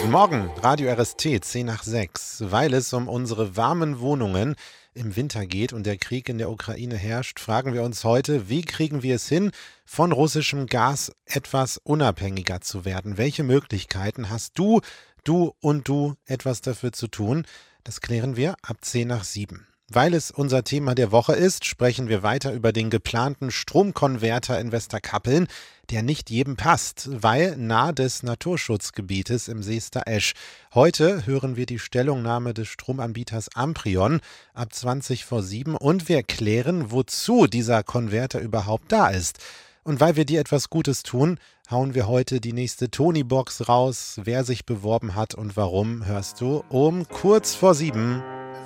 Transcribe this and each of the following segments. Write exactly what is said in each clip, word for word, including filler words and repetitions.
Guten Morgen, Radio R S T, zehn nach sechs. Weil es um unsere warmen Wohnungen im Winter geht und der Krieg in der Ukraine herrscht, fragen wir uns heute, wie kriegen wir es hin, von russischem Gas etwas unabhängiger zu werden? Welche Möglichkeiten hast du, du und du, etwas dafür zu tun? Das klären wir ab zehn nach sieben. Weil es unser Thema der Woche ist, sprechen wir weiter über den geplanten Stromkonverter in Westerkappeln, der nicht jedem passt, weil nahe des Naturschutzgebietes im Seester Esch. Heute hören wir die Stellungnahme des Stromanbieters Amprion ab zwanzig vor sieben und wir klären, wozu dieser Konverter überhaupt da ist. Und weil wir dir etwas Gutes tun, hauen wir heute die nächste Tony-Box raus. Wer sich beworben hat und warum, hörst du um kurz vor sieben.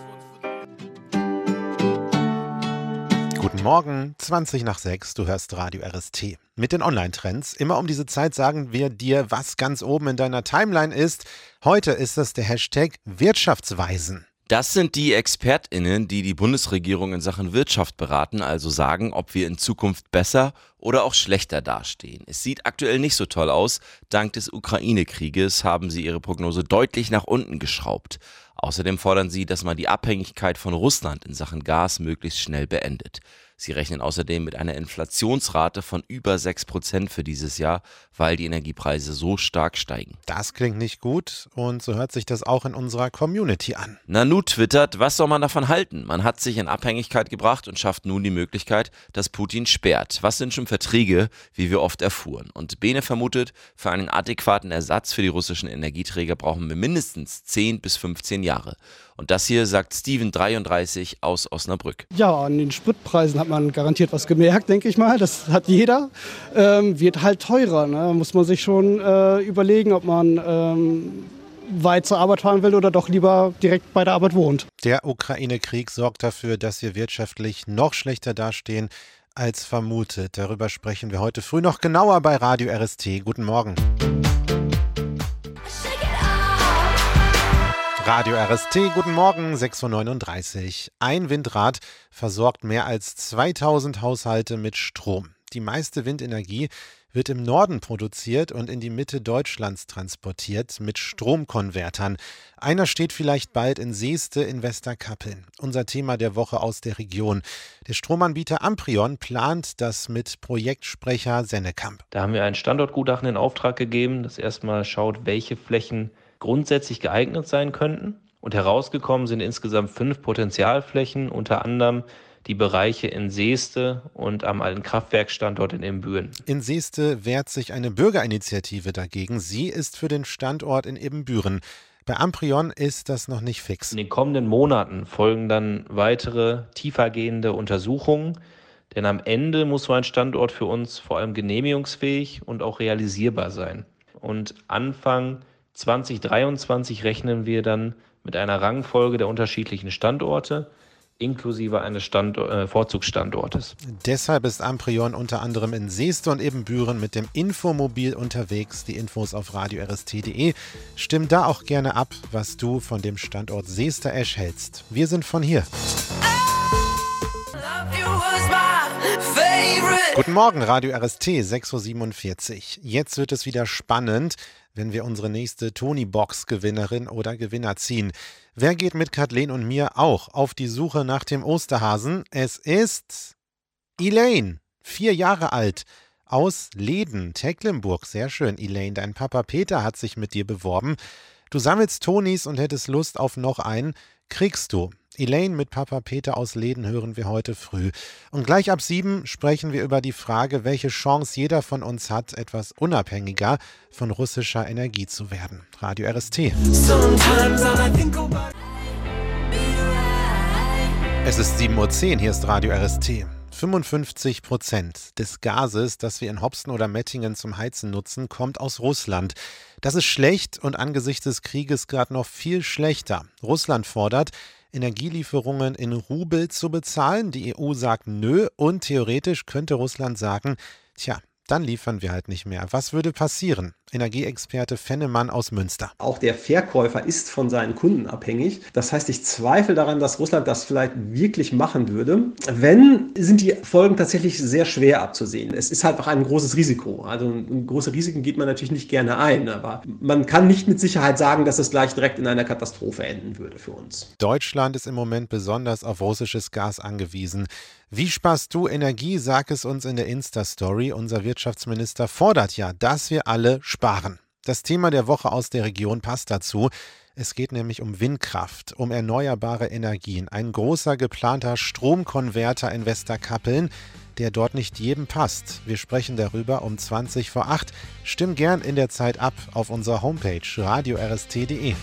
Guten Morgen, zwanzig nach sechs, du hörst Radio R S T. Mit den Online-Trends. Immer um diese Zeit sagen wir dir, was ganz oben in deiner Timeline ist. Heute ist das der Hashtag Wirtschaftsweisen. Das sind die ExpertInnen, die die Bundesregierung in Sachen Wirtschaft beraten, also sagen, ob wir in Zukunft besser oder auch schlechter dastehen. Es sieht aktuell nicht so toll aus. Dank des Ukraine-Krieges haben sie ihre Prognose deutlich nach unten geschraubt. Außerdem fordern sie, dass man die Abhängigkeit von Russland in Sachen Gas möglichst schnell beendet. Sie rechnen außerdem mit einer Inflationsrate von über sechs Prozent für dieses Jahr, weil die Energiepreise so stark steigen. Das klingt nicht gut und so hört sich das auch in unserer Community an. Nanu twittert, was soll man davon halten? Man hat sich in Abhängigkeit gebracht und schafft nun die Möglichkeit, dass Putin sperrt. Was sind schon Verträge, wie wir oft erfuhren? Und Bene vermutet, für einen adäquaten Ersatz für die russischen Energieträger brauchen wir mindestens zehn bis fünfzehn Jahre. Und das hier sagt Steven dreiunddreißig aus Osnabrück. Ja, an den Spritpreisen hat man garantiert was gemerkt, denke ich mal. Das hat jeder. Ähm, wird halt teurer. Ne? Muss man sich schon äh, überlegen, ob man ähm, weit zur Arbeit fahren will oder doch lieber direkt bei der Arbeit wohnt. Der Ukraine-Krieg sorgt dafür, dass wir wirtschaftlich noch schlechter dastehen als vermutet. Darüber sprechen wir heute früh noch genauer bei Radio R S T. Guten Morgen. Radio R S T, guten Morgen, sechs Uhr neununddreißig. Ein Windrad versorgt mehr als zweitausend Haushalte mit Strom. Die meiste Windenergie wird im Norden produziert und in die Mitte Deutschlands transportiert mit Stromkonvertern. Einer steht vielleicht bald in Seeste in Westerkappeln. Unser Thema der Woche aus der Region. Der Stromanbieter Amprion plant das mit Projektsprecher Sennekamp. Da haben wir ein Standortgutachten in Auftrag gegeben, das erstmal schaut, welche Flächen grundsätzlich geeignet sein könnten. Und herausgekommen sind insgesamt fünf Potenzialflächen, unter anderem die Bereiche in Seeste und am alten Kraftwerksstandort in Ibbenbüren. In Seeste wehrt sich eine Bürgerinitiative dagegen. Sie ist für den Standort in Ibbenbüren. Bei Amprion ist das noch nicht fix. In den kommenden Monaten folgen dann weitere tiefergehende Untersuchungen, denn am Ende muss so ein Standort für uns vor allem genehmigungsfähig und auch realisierbar sein. Und Anfang zwanzig dreiundzwanzig rechnen wir dann mit einer Rangfolge der unterschiedlichen Standorte, inklusive eines Standort, äh, Vorzugsstandortes. Deshalb ist Amprion unter anderem in Seeste und Ibbenbüren mit dem Infomobil unterwegs. Die Infos auf radio r s t punkt d e. Stimm da auch gerne ab, was du von dem Standort Seester Esch hältst. Wir sind von hier. Guten Morgen, Radio R S T, sechs Uhr siebenundvierzig. Jetzt wird es wieder spannend, wenn wir unsere nächste Tony-Box-Gewinnerin oder Gewinner ziehen. Wer geht mit Kathleen und mir auch auf die Suche nach dem Osterhasen? Es ist Elaine, vier Jahre alt, aus Leden, Tecklenburg. Sehr schön, Elaine. Dein Papa Peter hat sich mit dir beworben. Du sammelst Tonis und hättest Lust auf noch einen. Kriegst du. Elaine mit Papa Peter aus Leden hören wir heute früh. Und gleich ab sieben sprechen wir über die Frage, welche Chance jeder von uns hat, etwas unabhängiger von russischer Energie zu werden. Radio R S T. Es ist sieben Uhr zehn, hier ist Radio R S T. fünfundfünfzig Prozent des Gases, das wir in Hopsten oder Mettingen zum Heizen nutzen, kommt aus Russland. Das ist schlecht und angesichts des Krieges gerade noch viel schlechter. Russland fordert, Energielieferungen in Rubel zu bezahlen. Die E U sagt nö und theoretisch könnte Russland sagen, tja, dann liefern wir halt nicht mehr. Was würde passieren? Energieexperte Fennemann aus Münster. Auch der Verkäufer ist von seinen Kunden abhängig. Das heißt, ich zweifle daran, dass Russland das vielleicht wirklich machen würde. Wenn, sind die Folgen tatsächlich sehr schwer abzusehen. Es ist halt auch ein großes Risiko. Also große Risiken geht man natürlich nicht gerne ein, aber man kann nicht mit Sicherheit sagen, dass es gleich direkt in einer Katastrophe enden würde für uns. Deutschland ist im Moment besonders auf russisches Gas angewiesen. Wie sparst du Energie? Sag es uns in der Insta-Story. Unser Wirtschaftsminister fordert ja, dass wir alle sparen. Das Thema der Woche aus der Region passt dazu. Es geht nämlich um Windkraft, um erneuerbare Energien. Ein großer geplanter Stromkonverter in Westerkappeln, der dort nicht jedem passt. Wir sprechen darüber um zwanzig vor acht. Stimm gern in der Zeit ab auf unserer Homepage radio r s t punkt d e.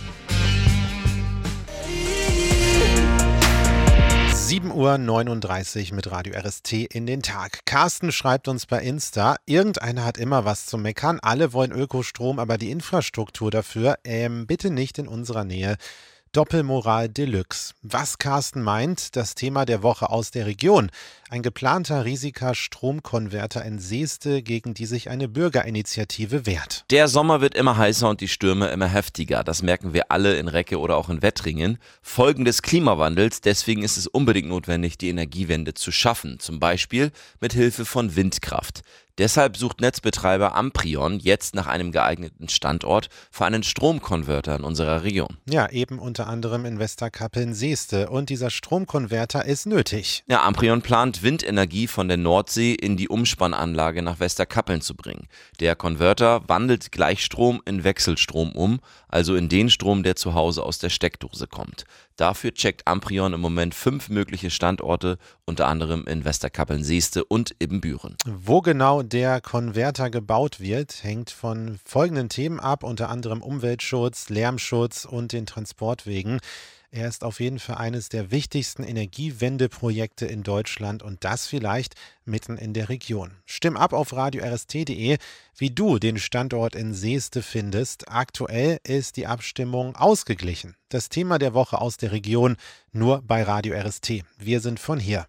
sieben Uhr neununddreißig mit Radio R S T in den Tag. Carsten schreibt uns bei Insta, irgendeiner hat immer was zu meckern, alle wollen Ökostrom, aber die Infrastruktur dafür, ähm, bitte nicht in unserer Nähe. Doppelmoral Deluxe. Was Carsten meint, das Thema der Woche aus der Region. Ein geplanter riesiger Stromkonverter in Seeste, gegen die sich eine Bürgerinitiative wehrt. Der Sommer wird immer heißer und die Stürme immer heftiger. Das merken wir alle in Recke oder auch in Wettringen. Folgen des Klimawandels, deswegen ist es unbedingt notwendig, die Energiewende zu schaffen. Zum Beispiel mit Hilfe von Windkraft. Deshalb sucht Netzbetreiber Amprion jetzt nach einem geeigneten Standort für einen Stromkonverter in unserer Region. Ja, eben unter anderem in Westerkappeln-Seeste. Und dieser Stromkonverter ist nötig. Ja, Amprion plant, Windenergie von der Nordsee in die Umspannanlage nach Westerkappeln zu bringen. Der Konverter wandelt Gleichstrom in Wechselstrom um, also in den Strom, der zu Hause aus der Steckdose kommt. Dafür checkt Amprion im Moment fünf mögliche Standorte, unter anderem in Westerkappeln-Seeste und Ibbenbüren. Wo genau der Konverter gebaut wird, hängt von folgenden Themen ab, unter anderem Umweltschutz, Lärmschutz und den Transportwegen. Er ist auf jeden Fall eines der wichtigsten Energiewendeprojekte in Deutschland und das vielleicht mitten in der Region. Stimm ab auf radio r s t punkt d e, wie du den Standort in Seeste findest. Aktuell ist die Abstimmung ausgeglichen. Das Thema der Woche aus der Region nur bei Radio R S T. Wir sind von hier.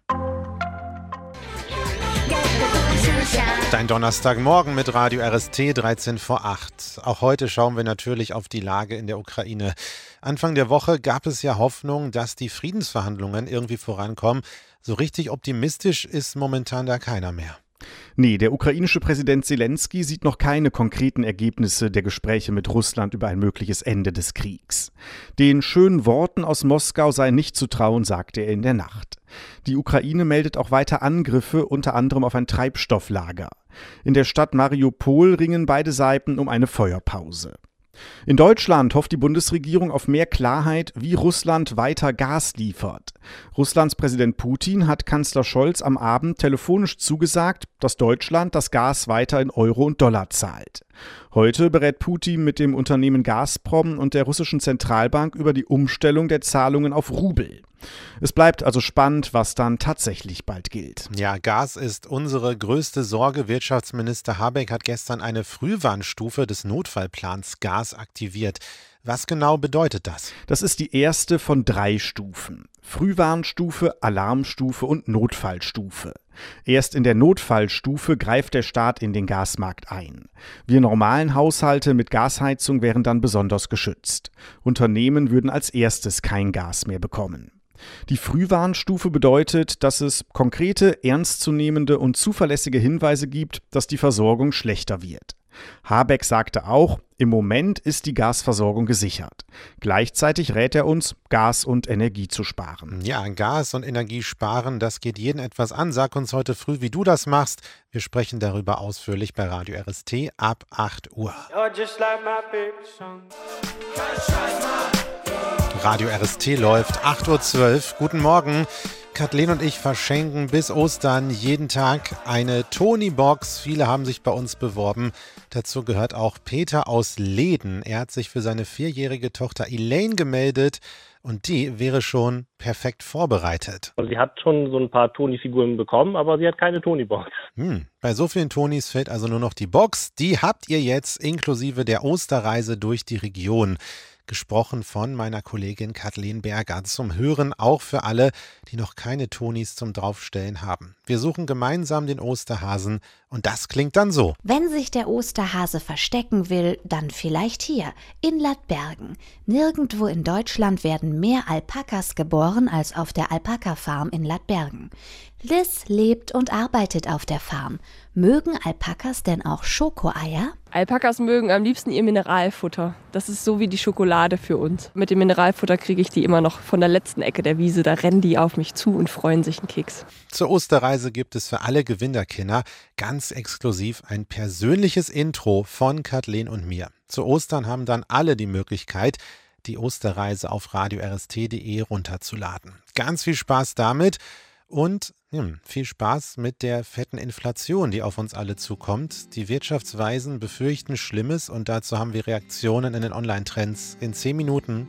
Dein Donnerstagmorgen mit Radio R S T dreizehn vor acht. Auch heute schauen wir natürlich auf die Lage in der Ukraine. Anfang der Woche gab es ja Hoffnung, dass die Friedensverhandlungen irgendwie vorankommen. So richtig optimistisch ist momentan da keiner mehr. Nee, der ukrainische Präsident Selenskyj sieht noch keine konkreten Ergebnisse der Gespräche mit Russland über ein mögliches Ende des Kriegs. Den schönen Worten aus Moskau sei nicht zu trauen, sagte er in der Nacht. Die Ukraine meldet auch weiter Angriffe, unter anderem auf ein Treibstofflager. In der Stadt Mariupol ringen beide Seiten um eine Feuerpause. In Deutschland hofft die Bundesregierung auf mehr Klarheit, wie Russland weiter Gas liefert. Russlands Präsident Putin hat Kanzler Scholz am Abend telefonisch zugesagt, dass Deutschland das Gas weiter in Euro und Dollar zahlt. Heute berät Putin mit dem Unternehmen Gazprom und der russischen Zentralbank über die Umstellung der Zahlungen auf Rubel. Es bleibt also spannend, was dann tatsächlich bald gilt. Ja, Gas ist unsere größte Sorge. Wirtschaftsminister Habeck hat gestern eine Frühwarnstufe des Notfallplans Gas aktiviert. Was genau bedeutet das? Das ist die erste von drei Stufen. Frühwarnstufe, Alarmstufe und Notfallstufe. Erst in der Notfallstufe greift der Staat in den Gasmarkt ein. Wir normalen Haushalte mit Gasheizung wären dann besonders geschützt. Unternehmen würden als erstes kein Gas mehr bekommen. Die Frühwarnstufe bedeutet, dass es konkrete, ernstzunehmende und zuverlässige Hinweise gibt, dass die Versorgung schlechter wird. Habeck sagte auch, im Moment ist die Gasversorgung gesichert. Gleichzeitig rät er uns, Gas und Energie zu sparen. Ja, Gas und Energie sparen, das geht jeden etwas an. Sag uns heute früh, wie du das machst. Wir sprechen darüber ausführlich bei Radio R S T ab acht Uhr. Radio R S T läuft, acht Uhr zwölf. Guten Morgen. Kathleen und ich verschenken bis Ostern jeden Tag eine Tony-Box. Viele haben sich bei uns beworben. Dazu gehört auch Peter aus Leden. Er hat sich für seine vierjährige Tochter Elaine gemeldet und die wäre schon perfekt vorbereitet. Sie hat schon so ein paar Toni-Figuren bekommen, aber sie hat keine Tony-Box. Hm, bei so vielen Tonis fehlt also nur noch die Box. Die habt ihr jetzt inklusive der Osterreise durch die Region. Gesprochen von meiner Kollegin Kathleen Berger. Zum Hören auch für alle, die noch keine Tonis zum Draufstellen haben. Wir suchen gemeinsam den Osterhasen Und das klingt dann so. Wenn sich der Osterhase verstecken will, dann vielleicht hier, in Lattbergen. Nirgendwo in Deutschland werden mehr Alpakas geboren als auf der Alpaka-Farm in Lattbergen. Liz lebt und arbeitet auf der Farm. Mögen Alpakas denn auch Schokoeier? Alpakas mögen am liebsten ihr Mineralfutter. Das ist so wie die Schokolade für uns. Mit dem Mineralfutter kriege ich die immer noch von der letzten Ecke der Wiese. Da rennen die auf mich zu und freuen sich einen Keks. Zur Osterreise gibt es für alle Gewinnerkinder ganz exklusiv ein persönliches Intro von Kathleen und mir. Zu Ostern haben dann alle die Möglichkeit, die Osterreise auf radio r s t punkt d e runterzuladen. Ganz viel Spaß damit. Und hm, viel Spaß mit der fetten Inflation, die auf uns alle zukommt. Die Wirtschaftsweisen befürchten Schlimmes und dazu haben wir Reaktionen in den Online-Trends in zehn Minuten.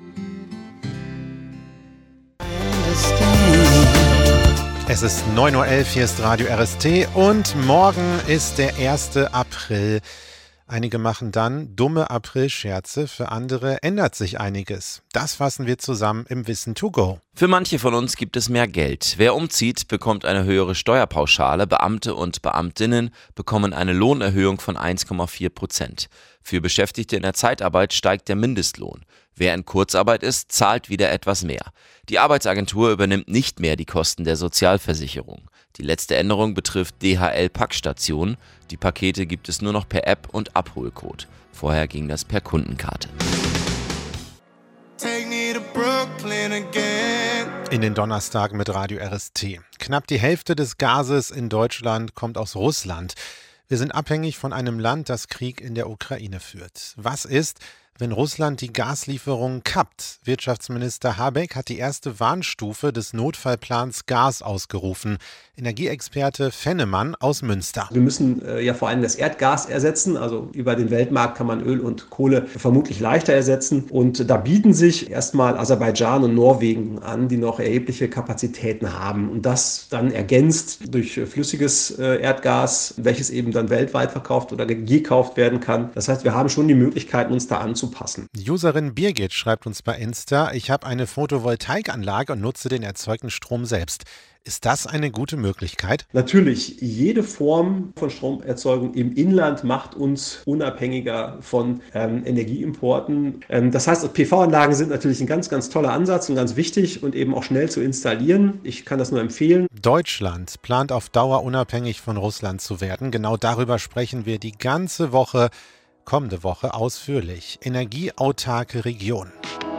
Es ist neun Uhr elf, hier ist Radio R S T und morgen ist der erste April. Einige machen dann dumme April-Scherze, für andere ändert sich einiges. Das fassen wir zusammen im Wissen to go. Für manche von uns gibt es mehr Geld. Wer umzieht, bekommt eine höhere Steuerpauschale. Beamte und Beamtinnen bekommen eine Lohnerhöhung von eins Komma vier Prozent. Für Beschäftigte in der Zeitarbeit steigt der Mindestlohn. Wer in Kurzarbeit ist, zahlt wieder etwas mehr. Die Arbeitsagentur übernimmt nicht mehr die Kosten der Sozialversicherung. Die letzte Änderung betrifft D H L-Packstationen. Die Pakete gibt es nur noch per App und Abholcode. Vorher ging das per Kundenkarte. In den Donnerstagen mit Radio R S T. Knapp die Hälfte des Gases in Deutschland kommt aus Russland. Wir sind abhängig von einem Land, das Krieg in der Ukraine führt. Was ist, wenn Russland die Gaslieferungen kappt? Wirtschaftsminister Habeck hat die erste Warnstufe des Notfallplans Gas ausgerufen. Energieexperte Fennemann aus Münster. Wir müssen äh, ja vor allem das Erdgas ersetzen. Also über den Weltmarkt kann man Öl und Kohle vermutlich leichter ersetzen. Und da bieten sich erstmal Aserbaidschan und Norwegen an, die noch erhebliche Kapazitäten haben. Und das dann ergänzt durch flüssiges äh, Erdgas, welches eben dann weltweit verkauft oder gekauft werden kann. Das heißt, wir haben schon die Möglichkeiten, uns da anzupassen. Userin Birgit schreibt uns bei Insta: Ich habe eine Photovoltaikanlage und nutze den erzeugten Strom selbst. Ist das eine gute Möglichkeit? Natürlich, jede Form von Stromerzeugung im Inland macht uns unabhängiger von ähm, Energieimporten. Ähm, das heißt, P V-Anlagen sind natürlich ein ganz, ganz toller Ansatz und ganz wichtig und eben auch schnell zu installieren. Ich kann das nur empfehlen. Deutschland plant auf Dauer unabhängig von Russland zu werden. Genau darüber sprechen wir die ganze Woche, kommende Woche ausführlich. Energieautarke Region.